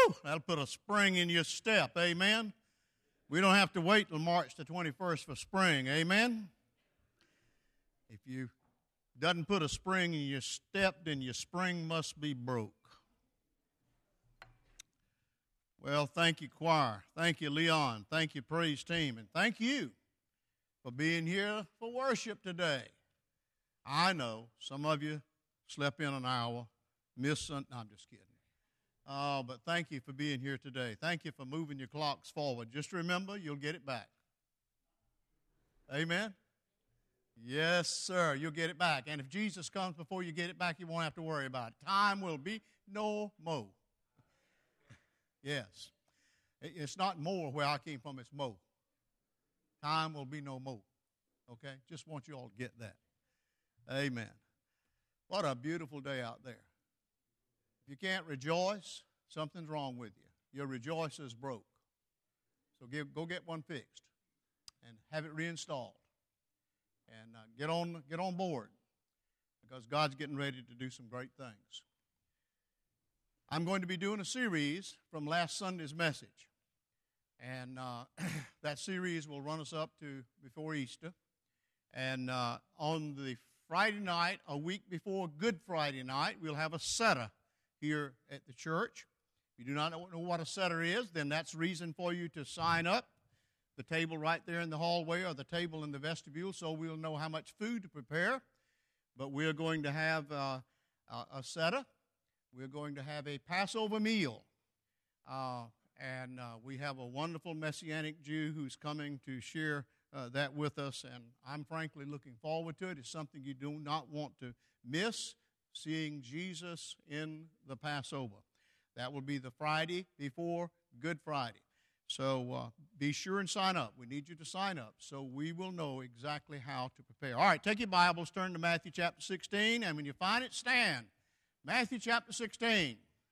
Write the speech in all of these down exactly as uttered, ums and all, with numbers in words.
Woo! That'll put a spring in your step. Amen. We don't have to wait till March the twenty-first for spring. Amen. If you doesn't put a spring in your step, then your spring must be broke. Well, thank you, choir. Thank you, Leon. Thank you, praise team. And thank you for being here for worship today. I know some of you slept in an hour, missed some. No, I'm just kidding. Uh, but thank you for being here today. Thank you for moving your clocks forward. Just remember, you'll get it back. Amen? Yes, sir. You'll get it back. And if Jesus comes before you get it back, you won't have to worry about it. Time will be no more. Yes. It's not more where I came from. It's more. Time will be no more. Okay? Just want you all to get that. Amen. What a beautiful day out there. If you can't rejoice, something's wrong with you. Your rejoice is broke. So give, go get one fixed and have it reinstalled. And uh, get on get on board because God's getting ready to do some great things. I'm going to be doing a series from last Sunday's message. And uh, that series will run us up to before Easter. And uh, on the Friday night, a week before Good Friday night, we'll have a setter here at the church. If you do not know what a setter is, then that's reason for you to sign up. The table right there in the hallway or the table in the vestibule, so we'll know how much food to prepare. But we're going to have uh, a setter. We're going to have a Passover meal. Uh, and uh, we have a wonderful Messianic Jew who's coming to share uh, that with us. And I'm frankly looking forward to it. It's something you do not want to miss, seeing Jesus in the Passover. That will be the Friday before Good Friday. So uh, be sure and sign up. We need you to sign up so we will know exactly how to prepare. All right, take your Bibles, turn to Matthew chapter sixteen, and when you find it, stand. Matthew chapter sixteen.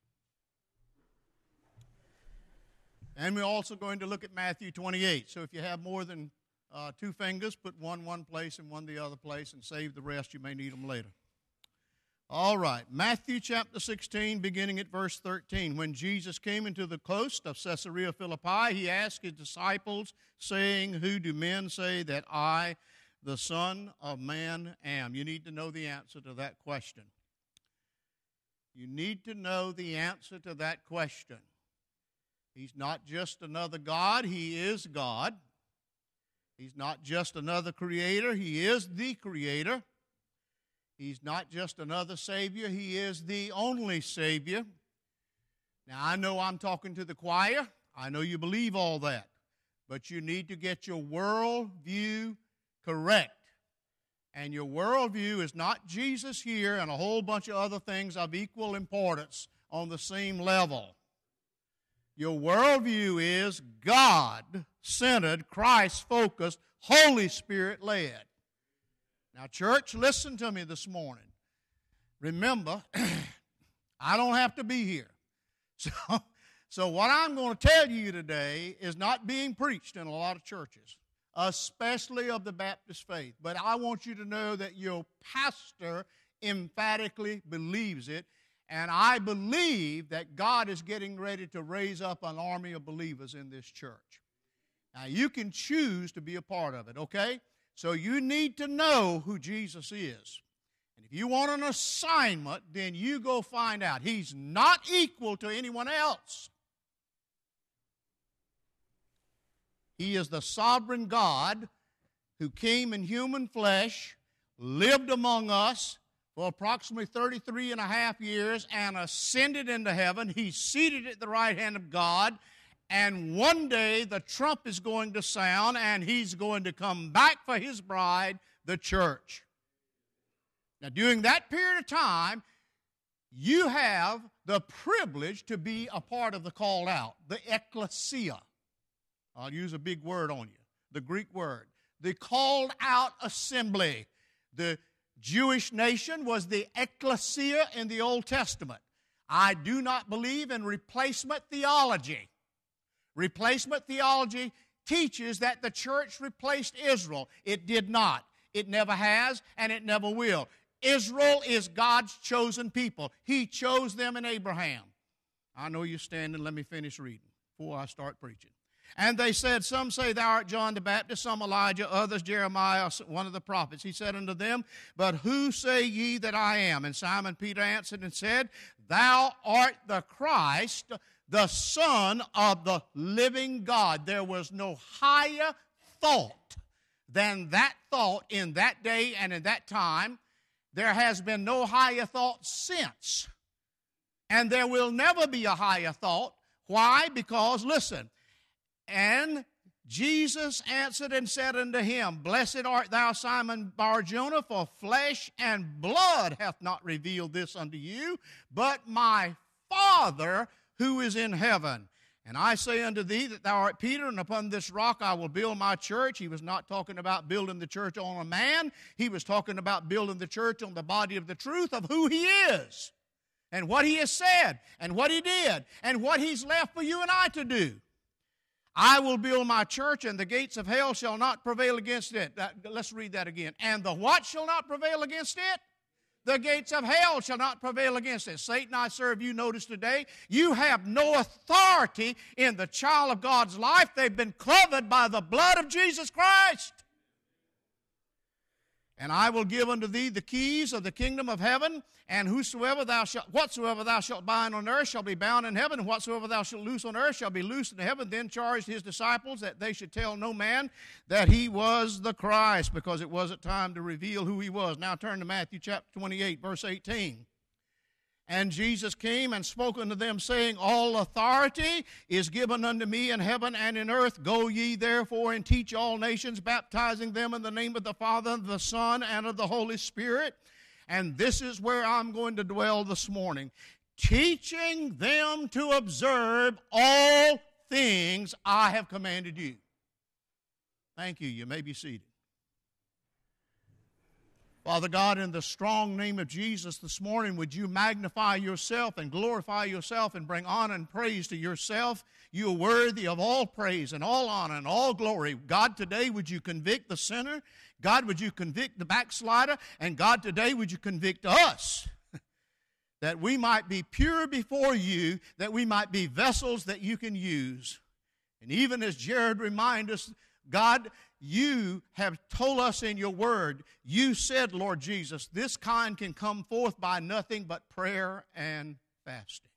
And we're also going to look at Matthew twenty-eight. So if you have more than uh, two fingers, put one one place and one the other place and save the rest. You may need them later. All right, Matthew chapter sixteen, beginning at verse thirteen. When Jesus came into the coast of Caesarea Philippi, he asked his disciples, saying, "Who do men say that I, the Son of Man, am?" You need to know the answer to that question. You need to know the answer to that question. He's not just another God, he is God. He's not just another creator, he is the creator. He's not just another Savior, he is the only Savior. Now, I know I'm talking to the choir. I know you believe all that. But you need to get your worldview correct. And your worldview is not Jesus here and a whole bunch of other things of equal importance on the same level. Your worldview is God-centered, Christ-focused, Holy Spirit-led. Now, church, listen to me this morning. Remember, I don't have to be here. So, so what I'm going to tell you today is not being preached in a lot of churches, especially of the Baptist faith. But I want you to know that your pastor emphatically believes it, and I believe that God is getting ready to raise up an army of believers in this church. Now, you can choose to be a part of it, okay? So you need to know who Jesus is. And if you want an assignment, then you go find out. He's not equal to anyone else. He is the sovereign God who came in human flesh, lived among us for approximately thirty-three and a half years, and ascended into heaven. He's seated at the right hand of God. And one day the trump is going to sound, and he's going to come back for his bride, the church. Now, during that period of time, you have the privilege to be a part of the called out, the ecclesia. I'll use a big word on you, the Greek word. The called out assembly. The Jewish nation was the ecclesia in the Old Testament. I do not believe in replacement theology. Replacement theology teaches that the church replaced Israel. It did not. It never has, and it never will. Israel is God's chosen people. He chose them in Abraham. I know you're standing. Let me finish reading before I start preaching. And they said, some say thou art John the Baptist, some Elijah, others Jeremiah, one of the prophets. He said unto them, but who say ye that I am? And Simon Peter answered and said, thou art the Christ, the Son of the living God. There was no higher thought than that thought in that day and in that time. There has been no higher thought since. And there will never be a higher thought. Why? Because, listen, and Jesus answered and said unto him, blessed art thou, Simon Bar-Jonah, for flesh and blood hath not revealed this unto you, but my Father who is in heaven. And I say unto thee that thou art Peter, and upon this rock I will build my church. He was not talking about building the church on a man. He was talking about building the church on the body of the truth of who he is, and what he has said, and what he did, and what he's left for you and I to do. I will build my church, and the gates of hell shall not prevail against it. That, let's read that again. And the what shall not prevail against it? The gates of hell shall not prevail against it. Satan, I serve you. Notice today, you have no authority in the child of God's life. They've been covered by the blood of Jesus Christ. And I will give unto thee the keys of the kingdom of heaven, and whosoever thou shalt, whatsoever thou shalt bind on earth shall be bound in heaven, and whatsoever thou shalt loose on earth shall be loosed in heaven. Then charged his disciples that they should tell no man that he was the Christ, because it wasn't time to reveal who he was. Now turn to Matthew chapter twenty-eight, verse eighteen. And Jesus came and spoke unto them, saying, all authority is given unto me in heaven and in earth. Go ye therefore and teach all nations, baptizing them in the name of the Father, and the Son, and of the Holy Spirit. And this is where I'm going to dwell this morning. Teaching them to observe all things I have commanded you. Thank you. You may be seated. Father God, in the strong name of Jesus this morning, would you magnify yourself and glorify yourself and bring honor and praise to yourself? You are worthy of all praise and all honor and all glory. God, today would you convict the sinner? God, would you convict the backslider? And God, today would you convict us that we might be pure before you, that we might be vessels that you can use. And even as Jared reminded us, God, you have told us in your word, you said, Lord Jesus, this kind can come forth by nothing but prayer and fasting.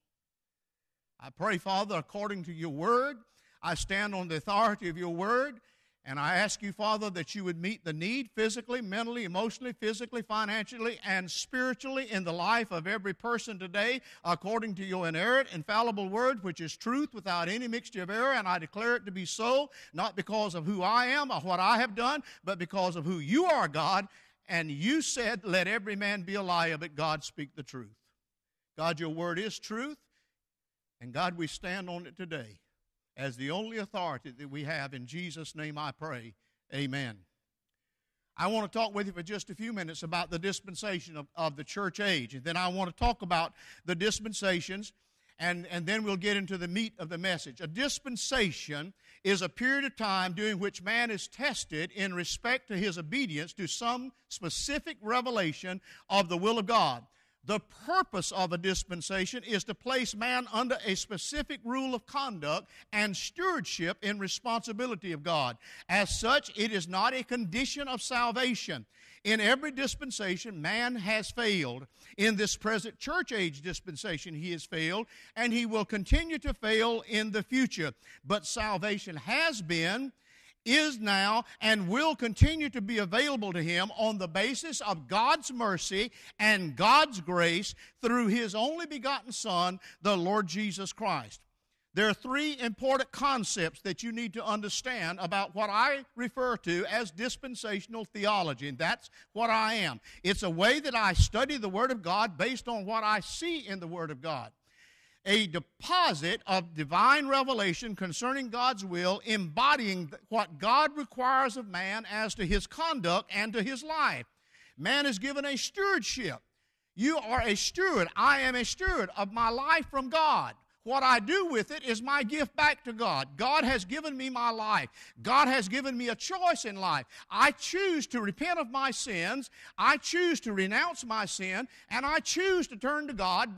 I pray, Father, according to your word, I stand on the authority of your word, and I ask you, Father, that you would meet the need physically, mentally, emotionally, physically, financially, and spiritually in the life of every person today, according to your inerrant, infallible word, which is truth without any mixture of error, and I declare it to be so, not because of who I am or what I have done, but because of who you are, God, and you said, let every man be a liar, but God speak the truth. God, your word is truth, and God, we stand on it today as the only authority that we have. In Jesus' name I pray, amen. I want to talk with you for just a few minutes about the dispensation of, of the church age. And then I want to talk about the dispensations, and, and then we'll get into the meat of the message. A dispensation is a period of time during which man is tested in respect to his obedience to some specific revelation of the will of God. The purpose of a dispensation is to place man under a specific rule of conduct and stewardship in responsibility of God. As such, it is not a condition of salvation. In every dispensation, man has failed. In this present church age dispensation, he has failed, and he will continue to fail in the future. But salvation has been, is now, and will continue to be available to him on the basis of God's mercy and God's grace through his only begotten Son, the Lord Jesus Christ. There are three important concepts that you need to understand about what I refer to as dispensational theology, and that's what I am. It's a way that I study the Word of God based on what I see in the Word of God. A deposit of divine revelation concerning God's will, embodying what God requires of man as to his conduct and to his life. Man is given a stewardship. You are a steward. I am a steward of my life from God. What I do with it is my gift back to God. God has given me my life. God has given me a choice in life. I choose to repent of my sins. I choose to renounce my sin, and I choose to turn to God by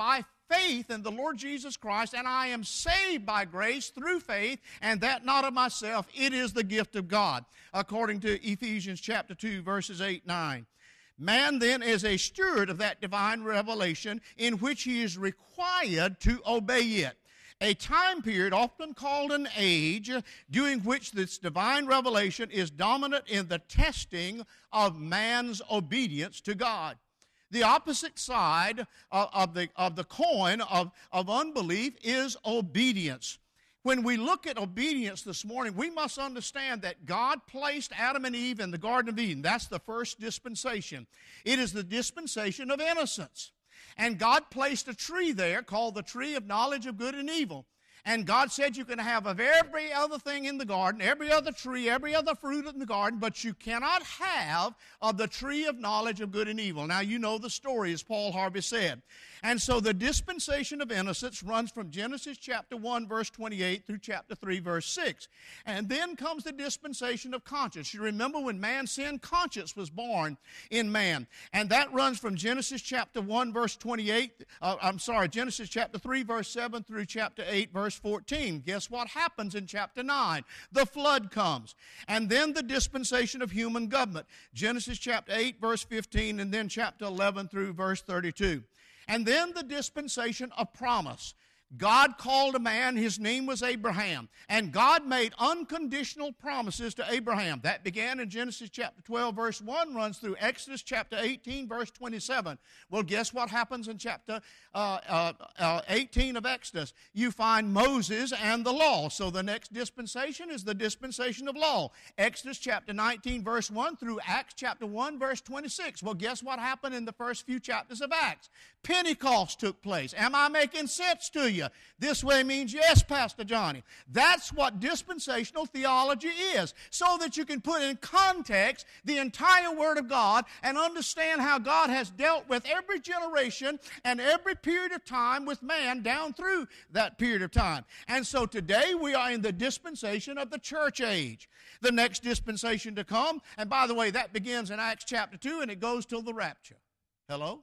faith in the Lord Jesus Christ, and I am saved by grace through faith, and that not of myself. It is the gift of God, according to Ephesians chapter two, verses eight, nine. Man then is a steward of that divine revelation in which he is required to obey it. A time period often called an age, during which this divine revelation is dominant in the testing of man's obedience to God. The opposite side of, of, the, of the coin of, of unbelief is obedience. When we look at obedience this morning, we must understand that God placed Adam and Eve in the Garden of Eden. That's the first dispensation. It is the dispensation of innocence. And God placed a tree there called the tree of knowledge of good and evil. And God said you can have of every other thing in the garden, every other tree, every other fruit in the garden, but you cannot have of the tree of knowledge of good and evil. Now, you know the story, as Paul Harvey said. And so the dispensation of innocence runs from Genesis chapter one, verse twenty-eight, through chapter three, verse six. And then comes the dispensation of conscience. You remember when man sinned, conscience was born in man. And that runs from Genesis chapter one, verse twenty-eight, uh, I'm sorry, Genesis chapter three, verse seven, through chapter eight, verse fourteen. Guess what happens in chapter nine? The flood comes. And then the dispensation of human government. Genesis chapter eight, verse fifteen, and then chapter eleven through verse thirty-two. And then the dispensation of promise. God called a man, his name was Abraham, and God made unconditional promises to Abraham. That began in Genesis chapter twelve, verse one, runs through Exodus chapter eighteen, verse twenty-seven. Well, guess what happens in chapter uh, uh, uh, eighteen of Exodus? You find Moses and the law. So the next dispensation is the dispensation of law. Exodus chapter nineteen, verse one, through Acts chapter one, verse twenty-six. Well, guess what happened in the first few chapters of Acts? Pentecost took place. Am I making sense to you? This way means yes, Pastor Johnny. That's what dispensational theology is, so that you can put in context the entire Word of God and understand how God has dealt with every generation and every period of time with man down through that period of time. And so today we are in the dispensation of the church age. The next dispensation to come, and by the way, that begins in Acts chapter two and it goes till the rapture. Hello?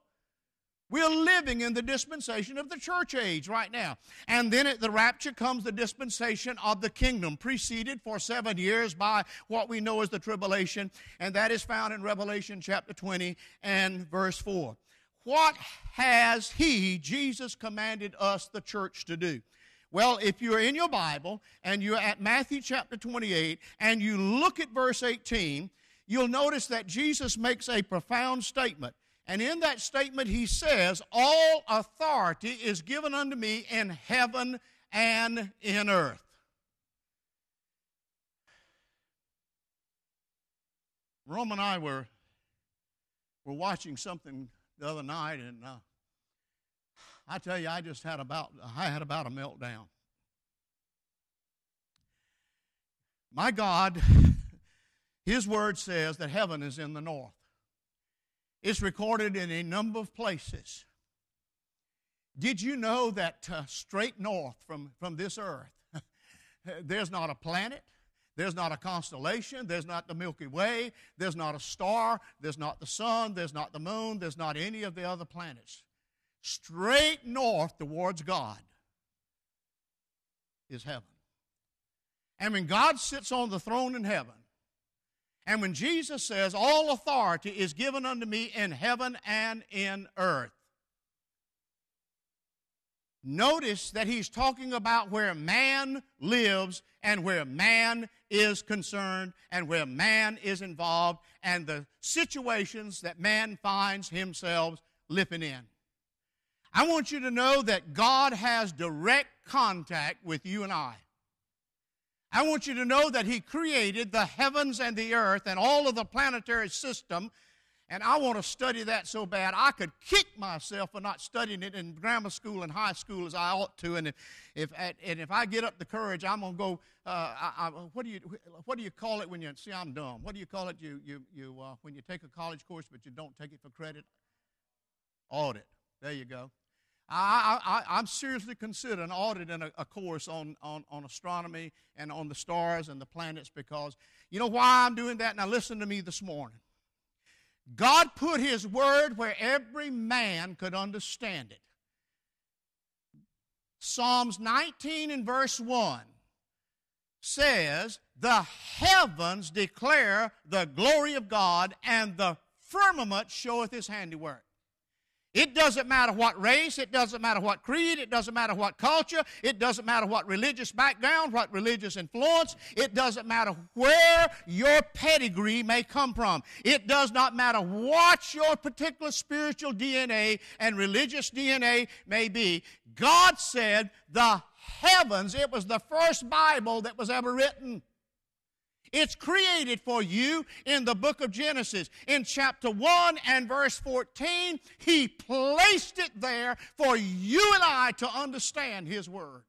We're living in the dispensation of the church age right now. And then at the rapture comes the dispensation of the kingdom, preceded for seven years by what we know as the tribulation, and that is found in Revelation chapter twenty and verse four. What has He, Jesus, commanded us, the church, to do? Well, if you're in your Bible and you're at Matthew chapter twenty-eight and you look at verse eighteen, you'll notice that Jesus makes a profound statement. And in that statement he says, all authority is given unto me in heaven and in earth. Rome and I were, were watching something the other night, and uh, I tell you, I just had about, I had about a meltdown. My God, His Word says that heaven is in the north. It's recorded in a number of places. Did you know that uh, straight north from, from this earth, there's not a planet, there's not a constellation, there's not the Milky Way, there's not a star, there's not the sun, there's not the moon, there's not any of the other planets. Straight north towards God is heaven. And when God sits on the throne in heaven, and when Jesus says, all authority is given unto me in heaven and in earth, notice that he's talking about where man lives and where man is concerned and where man is involved and the situations that man finds himself living in. I want you to know that God has direct contact with you and I. I want you to know that He created the heavens and the earth and all of the planetary system, and I want to study that so bad I could kick myself for not studying it in grammar school and high school as I ought to. And if, if and if I get up the courage, I'm gonna go. Uh, I, I, what do you what do you call it when you see? I'm dumb. What do you call it? You you you uh, when you take a college course but you don't take it for credit? Audit. There you go. I, I, I'm seriously considering auditing a, a course on, on, on astronomy and on the stars and the planets, because you know why I'm doing that? Now listen to me this morning. God put His Word where every man could understand it. Psalms nineteen and verse one says, the heavens declare the glory of God, and the firmament showeth his handiwork. It doesn't matter what race, it doesn't matter what creed, it doesn't matter what culture, it doesn't matter what religious background, what religious influence, it doesn't matter where your pedigree may come from. It does not matter what your particular spiritual D N A and religious D N A may be. God said the heavens, it was the first Bible that was ever written. It's created for you in the book of Genesis. In chapter one and verse fourteen, He placed it there for you and I to understand His Word.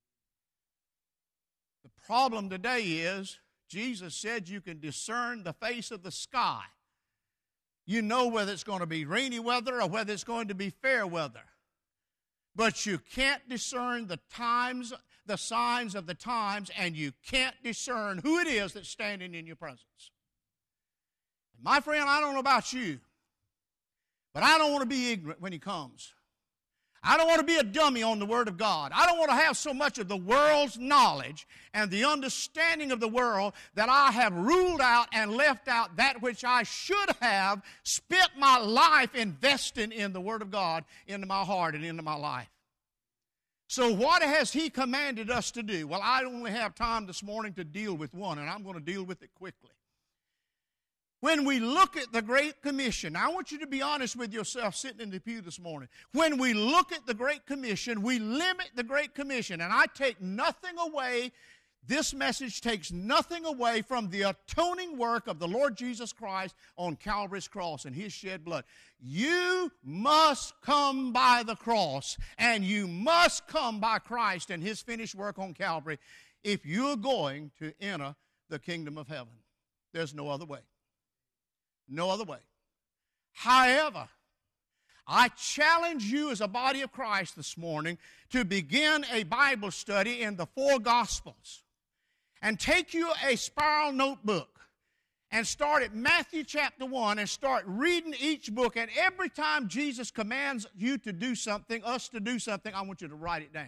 The problem today is, Jesus said you can discern the face of the sky. You know whether it's going to be rainy weather or whether it's going to be fair weather. But you can't discern the times, the signs of the times, and you can't discern who it is that's standing in your presence. My friend, I don't know about you, but I don't want to be ignorant when He comes. I don't want to be a dummy on the Word of God. I don't want to have so much of the world's knowledge and the understanding of the world that I have ruled out and left out that which I should have spent my life investing in the Word of God into my heart and into my life. So what has He commanded us to do? Well, I only have time this morning to deal with one, and I'm going to deal with it quickly. When we look at the Great Commission, I want you to be honest with yourself sitting in the pew this morning. When we look at the Great Commission, we limit the Great Commission, and I take nothing away. This message takes nothing away from the atoning work of the Lord Jesus Christ on Calvary's cross and His shed blood. You must come by the cross, and you must come by Christ and His finished work on Calvary if you're going to enter the kingdom of heaven. There's no other way. No other way. However, I challenge you as a body of Christ this morning to begin a Bible study in the four Gospels. And take you a spiral notebook and start at Matthew chapter one and start reading each book. And every time Jesus commands you to do something, us to do something, I want you to write it down.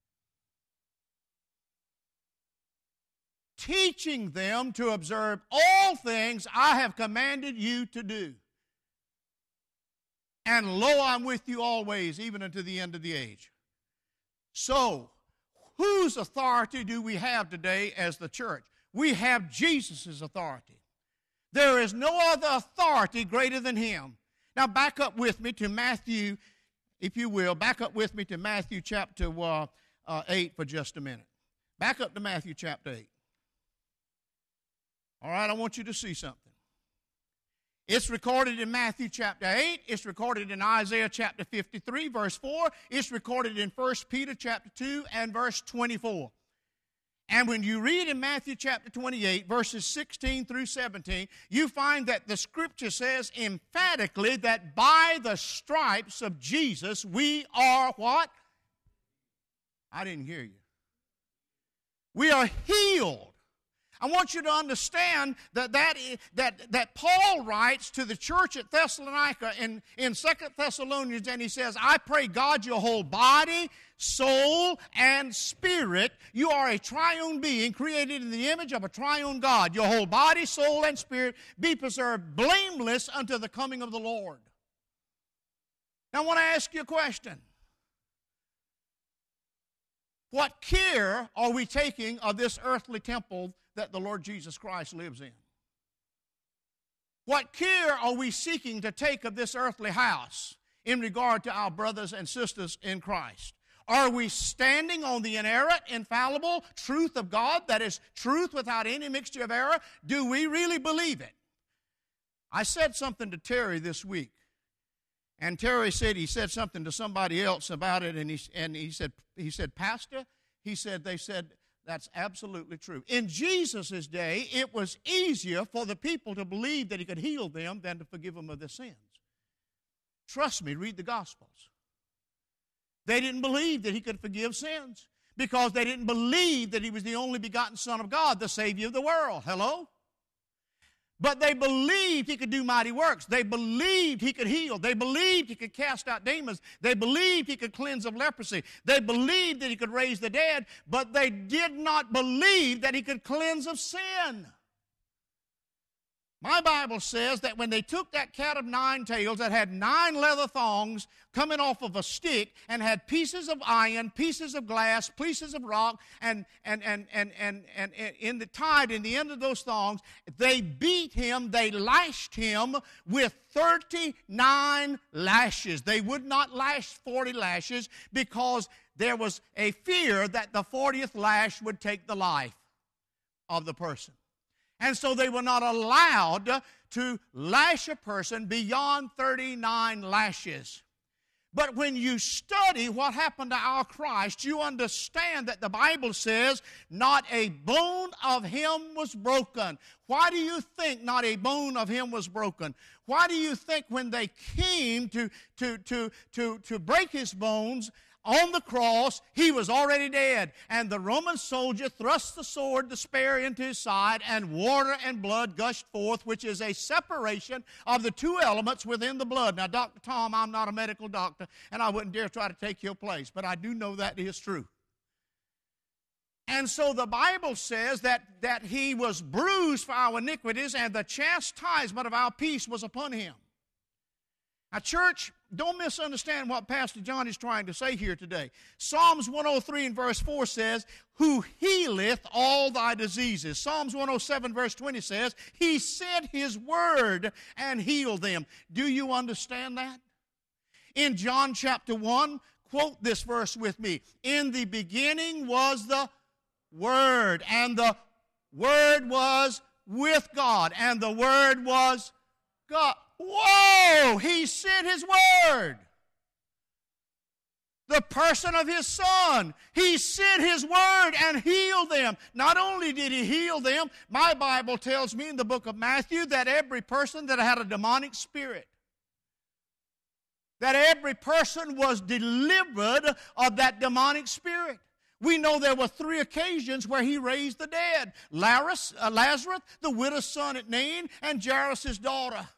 Teaching them to observe all things I have commanded you to do. And lo, I'm with you always, even unto the end of the age. So, whose authority do we have today as the church? We have Jesus' authority. There is no other authority greater than Him. Now back up with me to Matthew, if you will, back up with me to Matthew chapter uh, uh, eight for just a minute. Back up to Matthew chapter eight. All right, I want you to see something. It's recorded in Matthew chapter eight. It's recorded in Isaiah chapter fifty-three, verse four. It's recorded in First Peter chapter two and verse twenty-four. And when you read in Matthew chapter twenty-eight, verses sixteen through seventeen, you find that the Scripture says emphatically that by the stripes of Jesus we are what? I didn't hear you. We are healed. I want you to understand that, that, that, that Paul writes to the church at Thessalonica in, in Second Thessalonians, and he says, I pray God your whole body, soul, and spirit. You are a triune being created in the image of a triune God. Your whole body, soul, and spirit be preserved blameless unto the coming of the Lord. Now I want to ask you a question. What care are we taking of this earthly temple that the Lord Jesus Christ lives in? What care are we seeking to take of this earthly house in regard to our brothers and sisters in Christ? Are we standing on the inerrant, infallible truth of God, that is truth without any mixture of error? Do we really believe it? I said something to Terry this week, and Terry said he said something to somebody else about it, and he, and he said, he said, Pastor, he said, they said, that's absolutely true. In Jesus' day, it was easier for the people to believe that He could heal them than to forgive them of their sins. Trust me, read the Gospels. They didn't believe that He could forgive sins because they didn't believe that He was the only begotten Son of God, the Savior of the world. Hello? But they believed he could do mighty works. They believed he could heal. They believed he could cast out demons. They believed he could cleanse of leprosy. They believed that he could raise the dead, but they did not believe that he could cleanse of sin. My Bible says that when they took that cat of nine tails that had nine leather thongs coming off of a stick and had pieces of iron, pieces of glass, pieces of rock, and, and, and, and, and, and, and in the tied in the end of those thongs, they beat him, they lashed him with thirty-nine lashes. They would not lash forty lashes because there was a fear that the fortieth lash would take the life of the person. And so they were not allowed to lash a person beyond thirty-nine lashes. But when you study what happened to our Christ, you understand that the Bible says not a bone of him was broken. Why do you think not a bone of him was broken? Why do you think when they came to, to, to, to, to break his bones on the cross, he was already dead? And the Roman soldier thrust the sword, the spear, into his side, and water and blood gushed forth, which is a separation of the two elements within the blood. Now, Doctor Tom, I'm not a medical doctor, and I wouldn't dare try to take your place, but I do know that is true. And so the Bible says that, that he was bruised for our iniquities, and the chastisement of our peace was upon him. Now, church, don't misunderstand what Pastor John is trying to say here today. Psalms one oh three and verse four says, who healeth all thy diseases. Psalms one oh seven verse twenty says, he sent his word and healed them. Do you understand that? In John chapter one, quote this verse with me. In the beginning was the Word, and the Word was with God, and the Word was God. Whoa! He sent his word. The person of his Son. He sent his word and healed them. Not only did he heal them, my Bible tells me in the book of Matthew that every person that had a demonic spirit, that every person was delivered of that demonic spirit. We know there were three occasions where he raised the dead. Lazarus, uh, Lazarus the widow's son at Nain, and Jairus' daughter.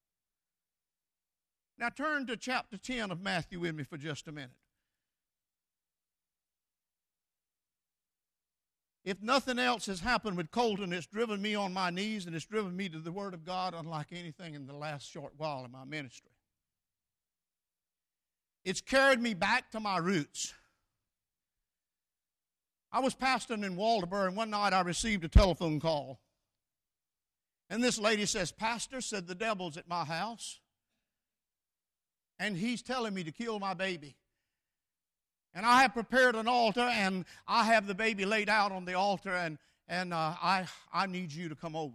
Now turn to chapter ten of Matthew with me for just a minute. If nothing else has happened with Colton, it's driven me on my knees and it's driven me to the Word of God unlike anything in the last short while in my ministry. It's carried me back to my roots. I was pastoring in Waldoboro, and one night I received a telephone call. And this lady says, Pastor, said, the devil's at my house, and he's telling me to kill my baby. And I have prepared an altar, and I have the baby laid out on the altar, and, and uh, I, I need you to come over.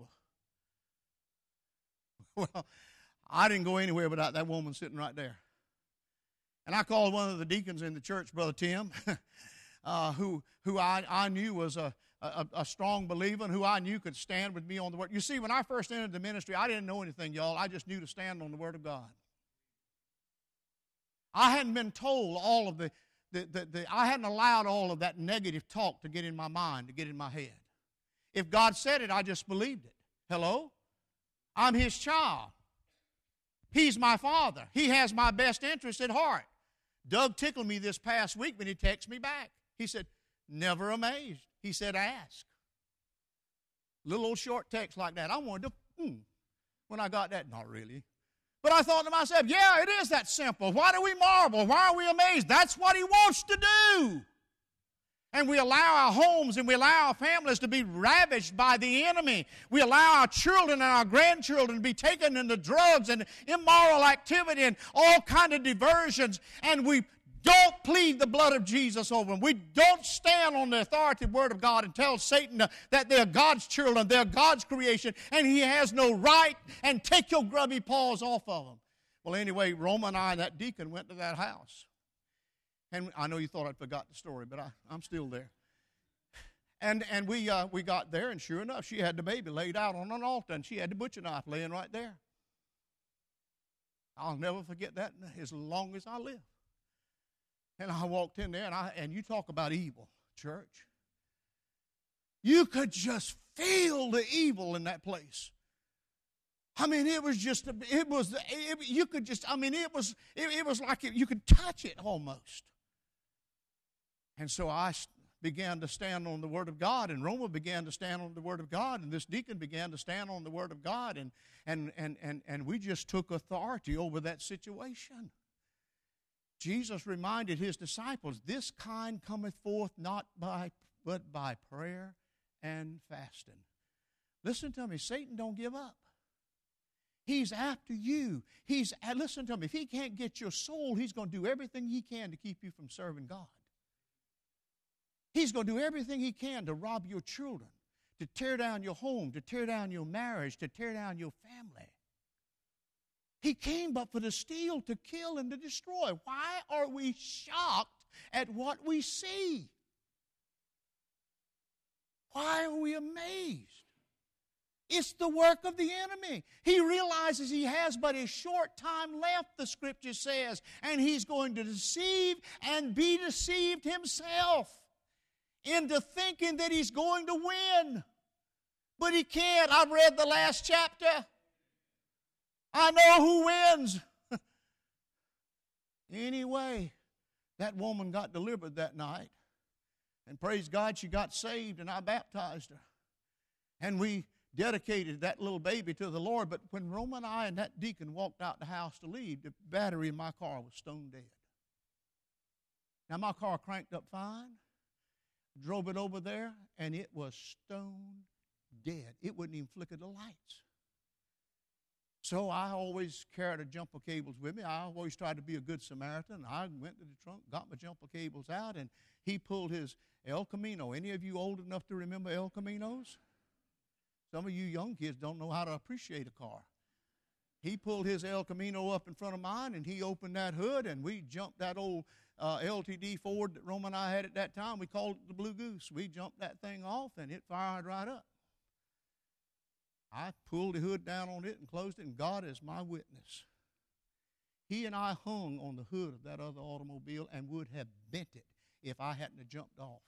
Well, I didn't go anywhere without that woman sitting right there. And I called one of the deacons in the church, Brother Tim, uh, who, who I, I knew was a, a, a strong believer and who I knew could stand with me on the Word. You see, when I first entered the ministry, I didn't know anything, y'all. I just knew to stand on the Word of God. I hadn't been told all of the, the, the, the, I hadn't allowed all of that negative talk to get in my mind, to get in my head. If God said it, I just believed it. Hello? I'm His child. He's my Father. He has my best interest at heart. Doug tickled me this past week when he texted me back. He said, never amazed. He said, ask. Little old short text like that. I wanted to, hmm, when I got that, not really. But I thought to myself, yeah, it is that simple. Why do we marvel? Why are we amazed? That's what He wants to do. And we allow our homes and we allow our families to be ravaged by the enemy. We allow our children and our grandchildren to be taken into drugs and immoral activity and all kind of diversions. And we don't plead the blood of Jesus over them. We don't stand on the authoritative Word of God and tell Satan that they're God's children, they're God's creation, and he has no right, and take your grubby paws off of them. Well, anyway, Roma and I and that deacon went to that house. And I know you thought I'd forgot the story, but I, I'm still there. And and we uh, we got there, and sure enough, she had the baby laid out on an altar, and she had the butcher knife laying right there. I'll never forget that as long as I live. And I walked in there, and I and you talk about evil, church. You could just feel the evil in that place. I mean, it was just, it was, it, you could just, I mean, it was, it, it was like you could touch it almost. And so I began to stand on the Word of God, and Roma began to stand on the Word of God, and this deacon began to stand on the Word of God, and, and, and, and, and we just took authority over that situation. Jesus reminded his disciples, this kind cometh forth not by, but by prayer and fasting. Listen to me, Satan don't give up. He's after you. He's, listen to me, if he can't get your soul, he's going to do everything he can to keep you from serving God. He's going to do everything he can to rob your children, to tear down your home, to tear down your marriage, to tear down your family. He came but for to steal, to kill, and to destroy. Why are we shocked at what we see? Why are we amazed? It's the work of the enemy. He realizes he has but a short time left, the Scripture says, and he's going to deceive and be deceived himself into thinking that he's going to win. But he can't. I've read the last chapter. I know who wins. Anyway, that woman got delivered that night. And praise God, she got saved, and I baptized her. And we dedicated that little baby to the Lord. But when Roma and I and that deacon walked out the house to leave, the battery in my car was stone dead. Now, my car cranked up fine. Drove it over there, and it was stone dead. It wouldn't even flicker the lights. So I always carried a jumper cables with me. I always tried to be a good Samaritan. I went to the trunk, got my jumper cables out, and he pulled his El Camino. Any of you old enough to remember El Caminos? Some of you young kids don't know how to appreciate a car. He pulled his El Camino up in front of mine, and he opened that hood, and we jumped that old uh, L T D Ford that Roma and I had at that time. We called it the Blue Goose. We jumped that thing off, and it fired right up. I pulled the hood down on it and closed it, and God is my witness. He and I hung on the hood of that other automobile and would have bent it if I hadn't have jumped off.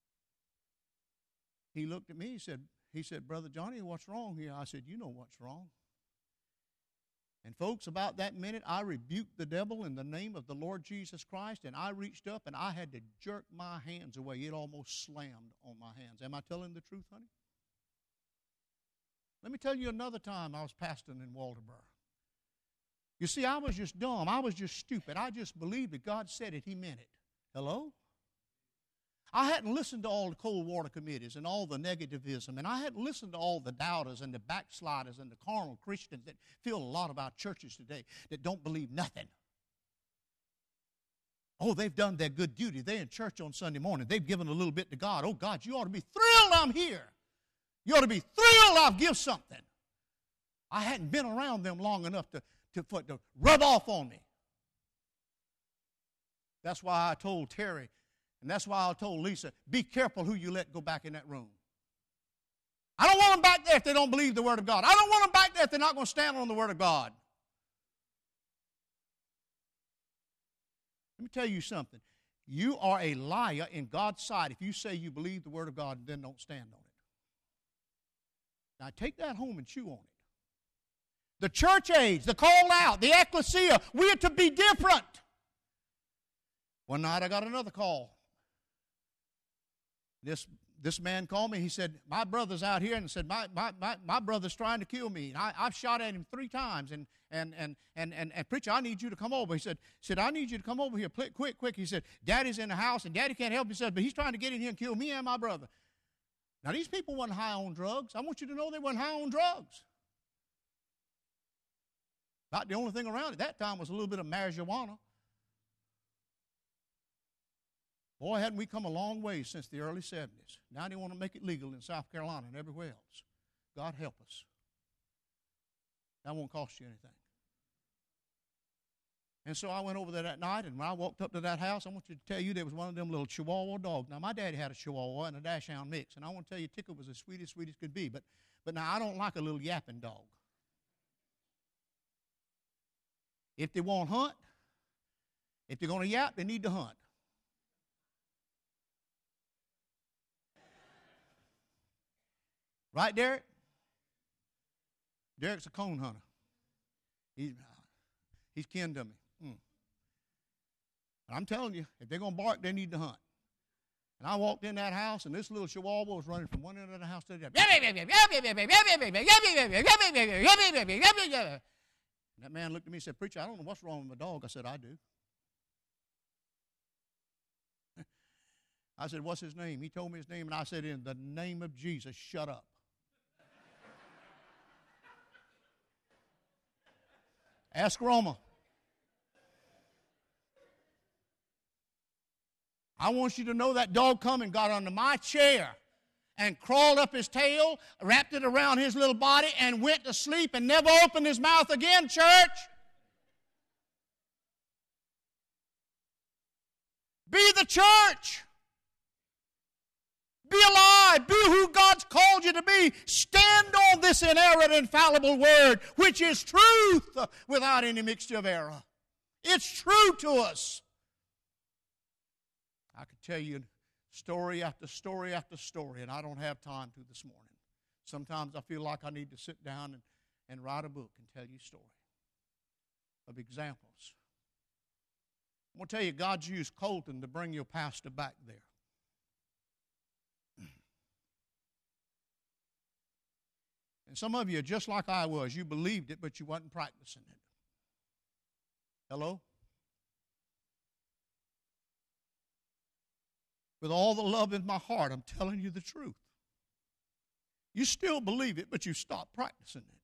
He looked at me, he said, he said, Brother Johnny, what's wrong here? I said, you know what's wrong. And folks, about that minute, I rebuked the devil in the name of the Lord Jesus Christ, and I reached up and I had to jerk my hands away. It almost slammed on my hands. Am I telling the truth, honey? Let me tell you another time I was pastoring in Walterboro. You see, I was just dumb. I was just stupid. I just believed that God said it, He meant it. Hello? I hadn't listened to all the cold water committees and all the negativism, and I hadn't listened to all the doubters and the backsliders and the carnal Christians that feel a lot about churches today that don't believe nothing. Oh, they've done their good duty. They're in church on Sunday morning. They've given a little bit to God. Oh, God, you ought to be thrilled I'm here. You ought to be thrilled I've given something. I hadn't been around them long enough to, to, for, to rub off on me. That's why I told Terry, and that's why I told Lisa, be careful who you let go back in that room. I don't want them back there if they don't believe the Word of God. I don't want them back there if they're not going to stand on the Word of God. Let me tell you something. You are a liar in God's sight if you say you believe the Word of God and then don't stand on it. Now take that home and chew on it. The church age, the call out, the ecclesia, we are to be different. One night I got another call. This, this man called me. He said, my brother's out here, and said, my, my, my, my brother's trying to kill me. And I, I've shot at him three times. And, and, and, and, and, and preacher, I need you to come over. He said, said, I need you to come over here. Quick, quick, quick. He said, Daddy's in the house, and Daddy can't help himself, but he's trying to get in here and kill me and my brother. Now, these people weren't high on drugs. I want you to know they weren't high on drugs. About the only thing around at that time was a little bit of marijuana. Boy, hadn't we come a long way since the early seventies. Now they want to make it legal in South Carolina and everywhere else. God help us. That won't cost you anything. And so I went over there that night, and when I walked up to that house, I want you to tell you there was one of them little Chihuahua dogs. Now, my daddy had a Chihuahua and a Dachshund mix, and I want to tell you Tickle was as sweet as sweet as could be. But, but now, I don't like a little yapping dog. If they want to hunt, if they're going to yap, they need to hunt. Right, Derek? Derek's a cone hunter. He's, he's kin to me. Mm. I'm telling you, if they're going to bark, they need to hunt. And I walked in that house, and this little chihuahua was running from one end of the house to the other. And that man looked at me and said, "Preacher, I don't know what's wrong with my dog." I said, "I do." I said, "What's his name?" He told me his name, and I said, "In the name of Jesus, shut up." Ask Roma. I want you to know that dog come and got under my chair and crawled up his tail, wrapped it around his little body, and went to sleep and never opened his mouth again, church. Be the church. Be alive. Be who God's called you to be. Stand on this inerrant, infallible word, which is truth without any mixture of error. It's true to us. I could tell you story after story after story, and I don't have time to this morning. Sometimes I feel like I need to sit down and, and write a book and tell you a story of examples. I'm going to tell you, God's used Colton to bring your pastor back there. And some of you, just like I was, you believed it, but you wasn't practicing it. Hello? With all the love in my heart, I'm telling you the truth. You still believe it, but you stopped practicing it.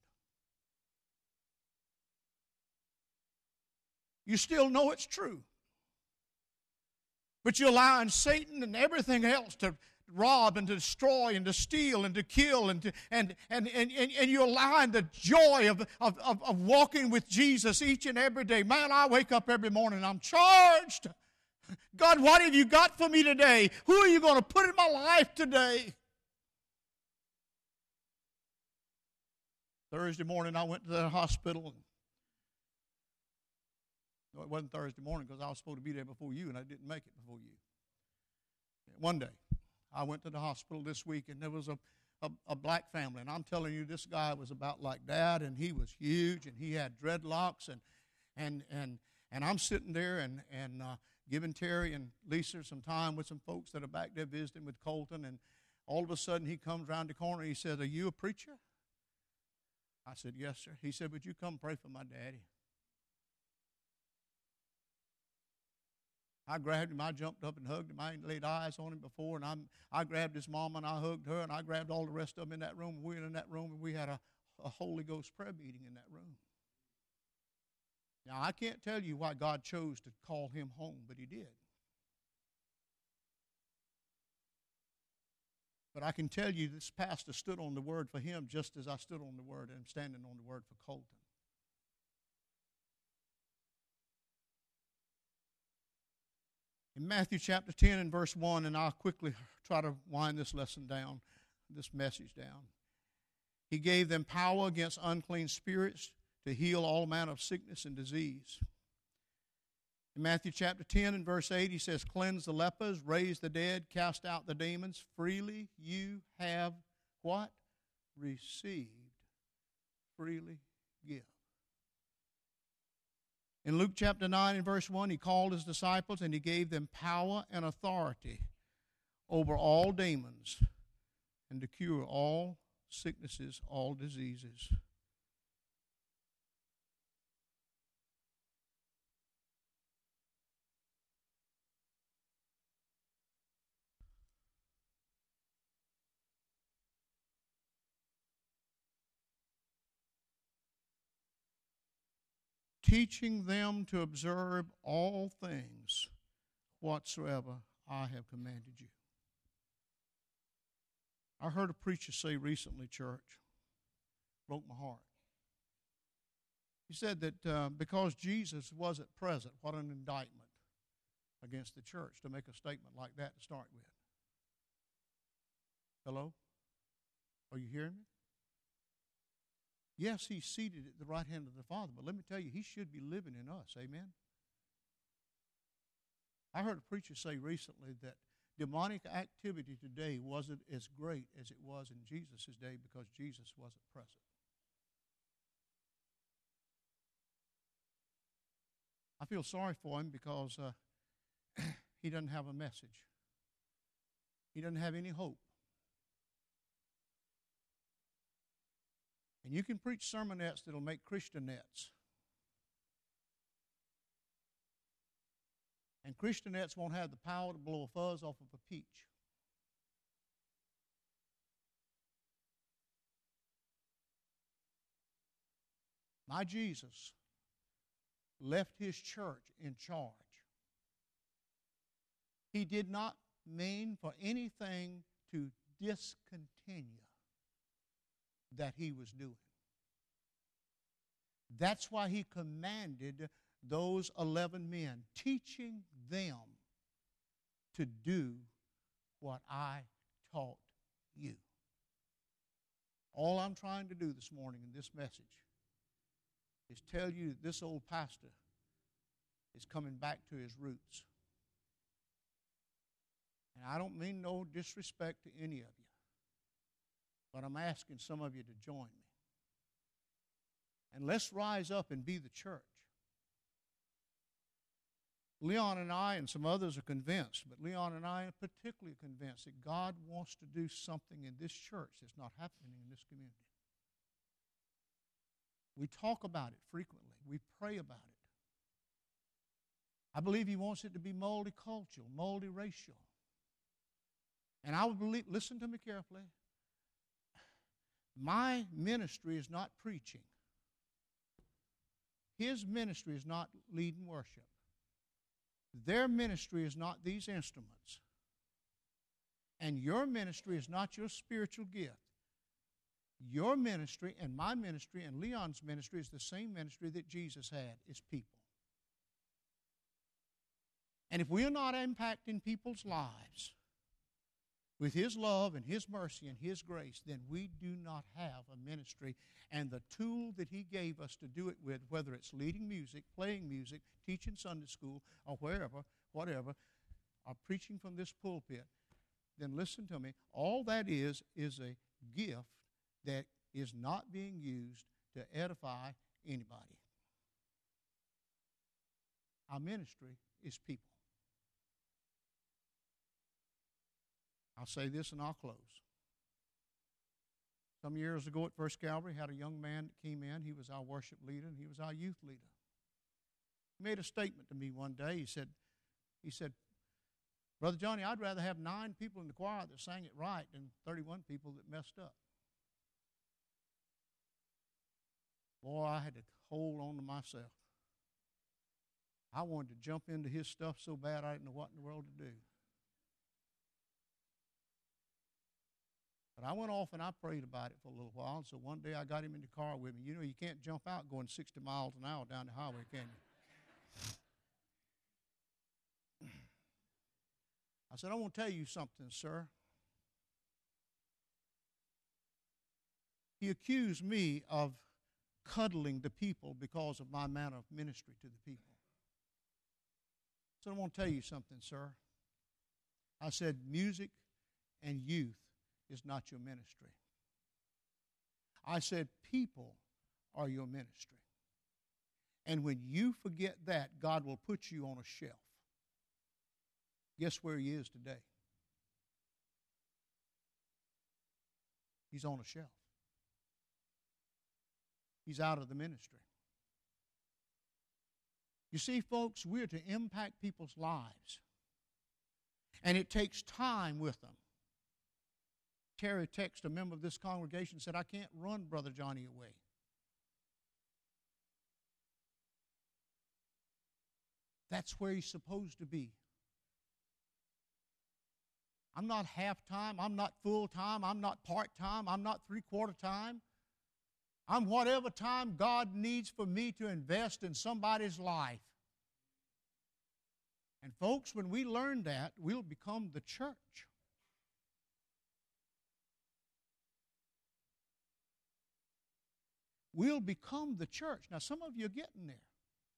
You still know it's true. But you're allowing Satan and everything else to rob and to destroy and to steal and to kill and to, and, and, and, and, and you're allowing the joy of, of, of, of walking with Jesus each and every day. Man, I wake up every morning and I'm charged. God, what have you got for me today? Who are you going to put in my life today? Thursday morning I went to the hospital. And, no, it wasn't Thursday morning because I was supposed to be there before you and I didn't make it before you. One day I went to the hospital this week, and there was a, a, a black family. And I'm telling you, this guy was about like Dad, and he was huge, and he had dreadlocks. And and and and I'm sitting there and, and uh, giving Terry and Lisa some time with some folks that are back there visiting with Colton. And all of a sudden, he comes around the corner, and he said, "Are you a preacher?" I said, "Yes, sir." He said, "Would you come pray for my daddy?" I grabbed him, I jumped up and hugged him. I ain't laid eyes on him before, and I'm, I grabbed his mama and I hugged her, and I grabbed all the rest of them in that room. We were in that room, and we had a, a Holy Ghost prayer meeting in that room. Now, I can't tell you why God chose to call him home, but he did. But I can tell you this pastor stood on the word for him just as I stood on the word and I'm standing on the word for Colton. In Matthew chapter ten and verse one, and I'll quickly try to wind this lesson down, this message down. He gave them power against unclean spirits to heal all manner of sickness and disease. In Matthew chapter ten and verse eight, he says, "Cleanse the lepers, raise the dead, cast out the demons. Freely you have" what? "Received. Freely give." In Luke chapter nine and verse one, he called his disciples and he gave them power and authority over all demons and to cure all sicknesses, all diseases. Teaching them to observe all things whatsoever I have commanded you. I heard a preacher say recently, church, broke my heart. He said that uh, because Jesus wasn't present, what an indictment against the church to make a statement like that to start with. Hello? Are you hearing me? Yes, he's seated at the right hand of the Father, but let me tell you, he should be living in us. Amen? I heard a preacher say recently that demonic activity today wasn't as great as it was in Jesus' day because Jesus wasn't present. I feel sorry for him because uh, he doesn't have a message. He doesn't have any hope. And you can preach sermonettes that'll make Christianettes. And Christianettes won't have the power to blow a fuzz off of a peach. My Jesus left his church in charge. He did not mean for anything to discontinue that he was doing. That's why he commanded those eleven men, teaching them to do what I taught you. All I'm trying to do this morning in this message is tell you that this old pastor is coming back to his roots. And I don't mean no disrespect to any of you, but I'm asking some of you to join me. And let's rise up and be the church. Leon and I and some others are convinced, but Leon and I are particularly convinced that God wants to do something in this church that's not happening in this community. We talk about it frequently. We pray about it. I believe he wants it to be multicultural, multiracial. And I would believe, listen to me carefully, my ministry is not preaching. His ministry is not leading worship. Their ministry is not these instruments. And your ministry is not your spiritual gift. Your ministry and my ministry and Leon's ministry is the same ministry that Jesus had, is people. And if we are not impacting people's lives with his love and his mercy and his grace, then we do not have a ministry. And the tool that he gave us to do it with, whether it's leading music, playing music, teaching Sunday school, or wherever, whatever, or preaching from this pulpit, then listen to me, all that is is a gift that is not being used to edify anybody. Our ministry is people. I'll say this and I'll close. Some years ago at First Calvary, had a young man that came in. He was our worship leader and he was our youth leader. He made a statement to me one day. He said, he said, Brother Johnny, I'd rather have nine people in the choir that sang it right than thirty-one people that messed up. Boy, I had to hold on to myself. I wanted to jump into his stuff so bad I didn't know what in the world to do. But I went off and I prayed about it for a little while, and so one day I got him in the car with me. You know, you can't jump out going sixty miles an hour down the highway, can you? I said, I want to tell you something, sir. He accused me of cuddling the people because of my manner of ministry to the people. So I want to tell you something, sir. I said, music and youth is not your ministry. I said, people are your ministry. And when you forget that, God will put you on a shelf. Guess where he is today? He's on a shelf. He's out of the ministry. You see, folks, we're to impact people's lives. And it takes time with them. Terry texted a member of this congregation and said, I can't run Brother Johnny away. That's where he's supposed to be. I'm not half-time. I'm not full-time. I'm not part-time. I'm not three-quarter time. I'm whatever time God needs for me to invest in somebody's life. And folks, when we learn that, we'll become the church. We'll become the church. Now, some of you are getting there.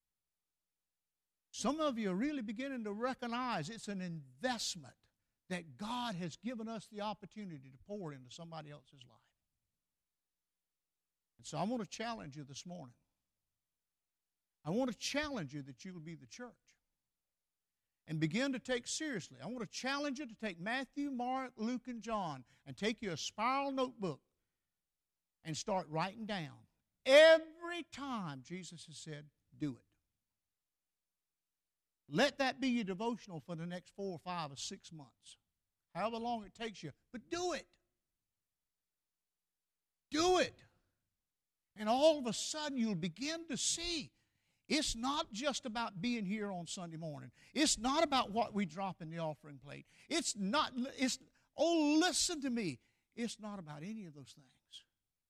Some of you are really beginning to recognize it's an investment that God has given us the opportunity to pour into somebody else's life. And so I want to challenge you this morning. I want to challenge you that you will be the church and begin to take seriously. I want to challenge you to take Matthew, Mark, Luke, and John and take you a spiral notebook and start writing down every time Jesus has said, do it. Let that be your devotional for the next four or five or six months, however long it takes you. But do it. Do it. And all of a sudden you'll begin to see it's not just about being here on Sunday morning. It's not about what we drop in the offering plate. It's not, it's, oh, listen to me. It's not about any of those things.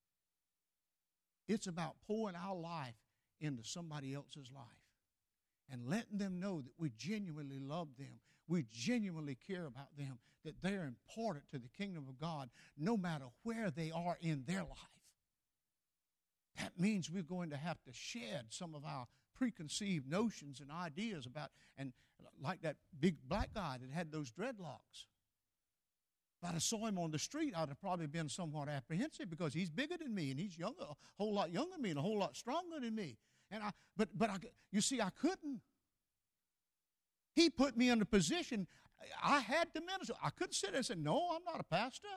It's about pouring our life into somebody else's life and letting them know that we genuinely love them. We genuinely care about them, that they're important to the kingdom of God no matter where they are in their life. That means we're going to have to shed some of our preconceived notions and ideas about, and like that big black guy that had those dreadlocks. If I'd have saw him on the street, I'd have probably been somewhat apprehensive because he's bigger than me and he's younger, a whole lot younger than me and a whole lot stronger than me. And I, but but I, you see, I couldn't. He put me in a position I had to minister. I couldn't sit there and say, "No, I'm not a pastor."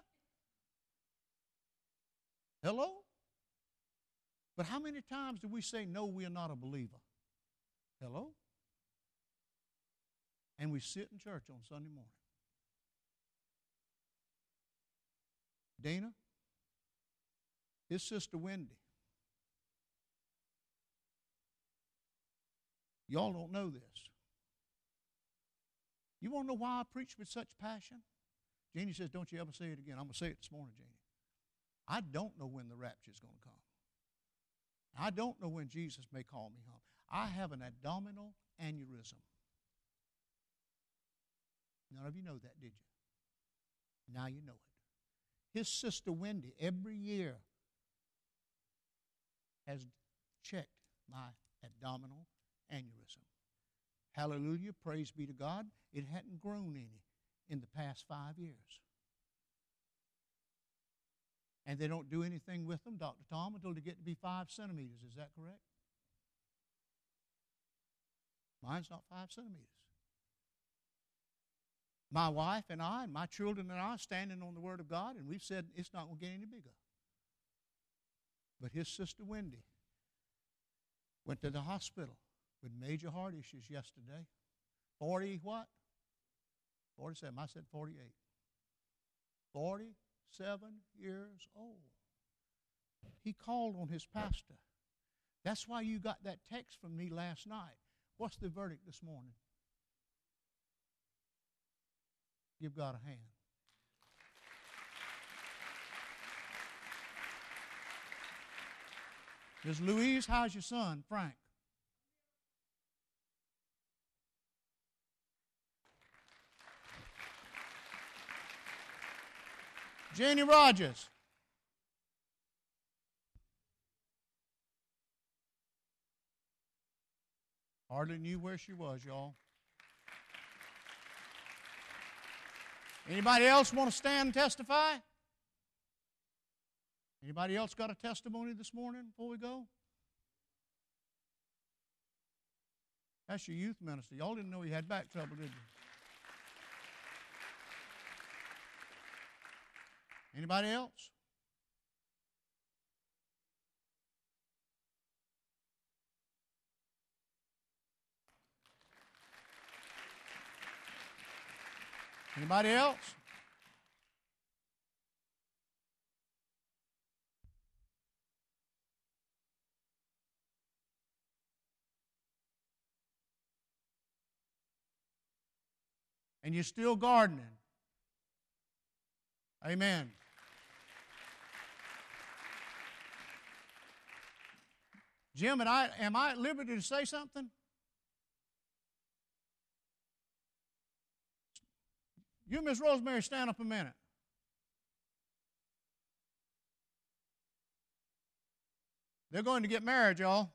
Hello? But how many times do we say, "No, we are not a believer"? Hello? And we sit in church on Sunday morning. Dana, his sister Wendy. Y'all don't know this. You want to know why I preach with such passion? Jeannie says, don't you ever say it again. I'm going to say it this morning, Jeannie. I don't know when the rapture is going to come. I don't know when Jesus may call me home. I have an abdominal aneurysm. None of you know that, did you? Now you know it. His sister Wendy, every year, has checked my abdominal aneurysm. Hallelujah, praise be to God. It hadn't grown any in the past five years. And they don't do anything with them, Doctor Tom, until they get to be five centimeters. Is that correct? Mine's not five centimeters. My wife and I and my children and I are standing on the Word of God, and we've said it's not going to get any bigger. But his sister Wendy went to the hospital with major heart issues yesterday. forty what? forty-seven. I said forty-eight. forty-seven years old. He called on his pastor. That's why you got that text from me last night. What's the verdict this morning? Give God a hand. Miz Louise, how's your son, Frank? Jenny Rogers. Hardly knew where she was, y'all. Anybody else want to stand and testify? Anybody else got a testimony this morning before we go? That's your youth minister. Y'all didn't know he had back trouble, did you? Anybody else? Anybody else? And you're still gardening. Amen. Jim, and I, am I at liberty to say something? You and Miss Rosemary, stand up a minute. They're going to get married, y'all.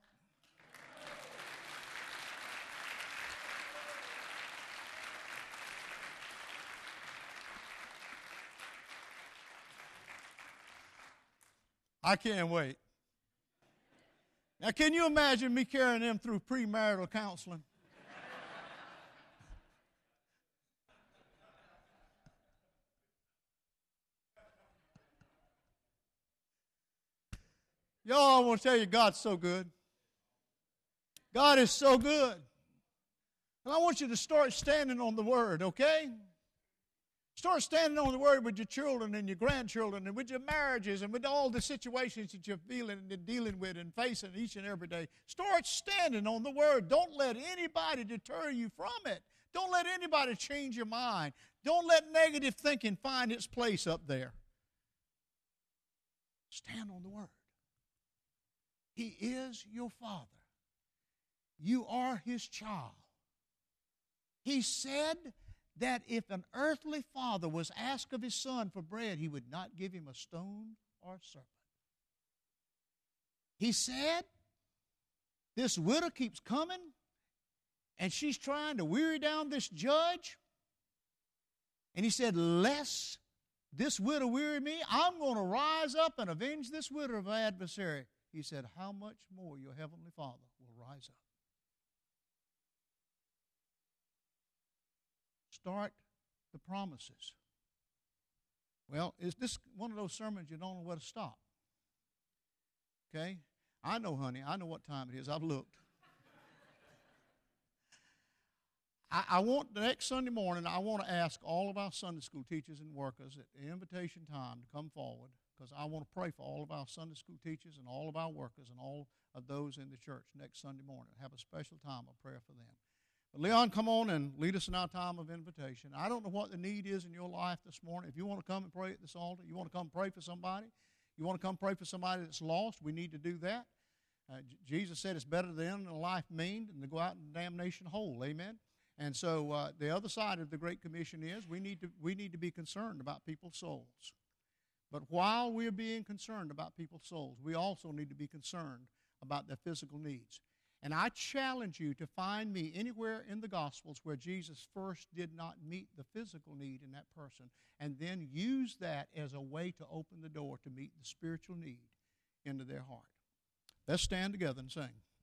I can't wait. Now, can you imagine me carrying them through premarital counseling? Y'all, I want to tell you, God's so good. God is so good. And I want you to start standing on the Word, okay? Start standing on the Word with your children and your grandchildren and with your marriages and with all the situations that you're feeling and dealing with and facing each and every day. Start standing on the Word. Don't let anybody deter you from it. Don't let anybody change your mind. Don't let negative thinking find its place up there. Stand on the Word. He is your Father. You are His child. He said that if an earthly father was asked of his son for bread, he would not give him a stone or a serpent. He said, this widow keeps coming, and she's trying to weary down this judge. And he said, lest this widow weary me, I'm going to rise up and avenge this widow of my adversary. He said, how much more your heavenly Father will rise up. Start the promises. Well, is this one of those sermons you don't know where to stop? Okay? I know, honey. I know what time it is. I've looked. I, I want, the next Sunday morning, I want to ask all of our Sunday school teachers and workers at the invitation time to come forward, because I want to pray for all of our Sunday school teachers and all of our workers and all of those in the church next Sunday morning. Have a special time of prayer for them. But Leon, come on and lead us in our time of invitation. I don't know what the need is in your life this morning. If you want to come and pray at this altar, you want to come pray for somebody, you want to come pray for somebody that's lost, we need to do that. Uh, J- Jesus said it's better to end a life maimed than to go out in damnation whole. Amen? And so uh, the other side of the Great Commission is we need to we need to be concerned about people's souls. But while we're being concerned about people's souls, we also need to be concerned about their physical needs. And I challenge you to find me anywhere in the Gospels where Jesus first did not meet the physical need in that person, and then use that as a way to open the door to meet the spiritual need into their heart. Let's stand together and sing.